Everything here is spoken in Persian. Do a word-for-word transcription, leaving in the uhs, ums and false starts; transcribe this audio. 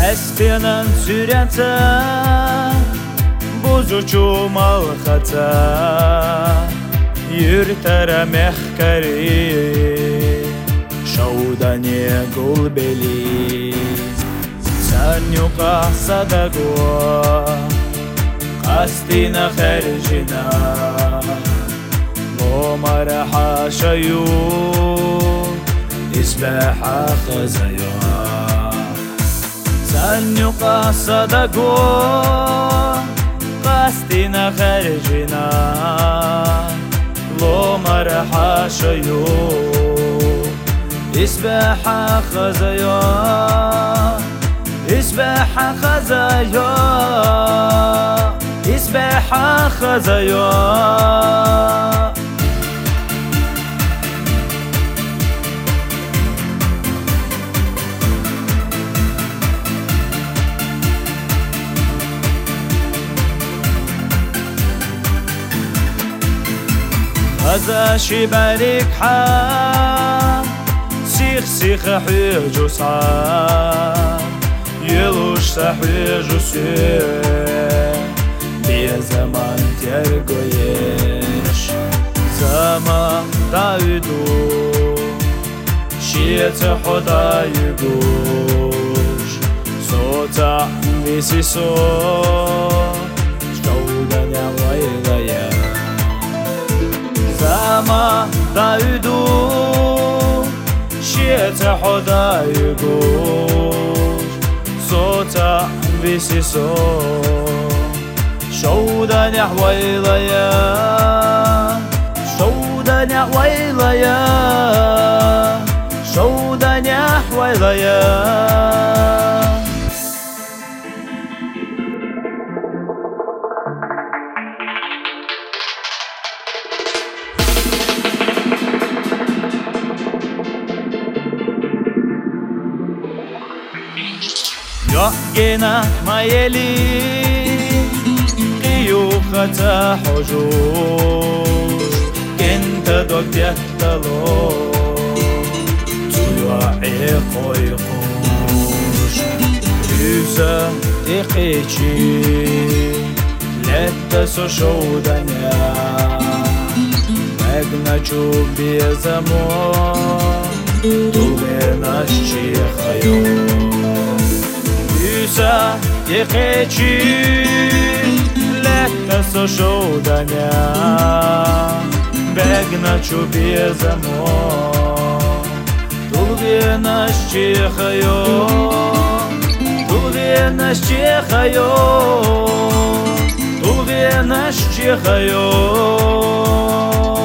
Әспенен сүрәтә Бузучу малхата Юртара мехкари Шауда не гулбели Санюка садаго Қастина хәржина Ломара хашаю Исбаха хазая Санюка садаго Қастина хәржина Ломара хашаю Исбаха хазая Исбаха хазая Исбаха хазая هذا شبارك حا سيخ سيخ حيجو صعب يلوش سحيجو سير بيا زمان ترقويش زمان دايدو شيت حدا يقوش صوتا بيسي صوت شودا نعويغايا Зама дайду, шиета ходайгу, сота висисо, шоуда няхвайлая, шоуда няхвайлая, шоуда няхвайлая. يحكينا مايلي قيوخة حجوش كنت دوك يحتلو تيوعي قيقوش يوسا تقيتشي لتسو شودانيا مغنچو بيزامو تغناشي خيو Юса ехечи лето сошудания бегна чубезамо Тулве наш чихайо Тулве наш чихайо Тулве наш чихайо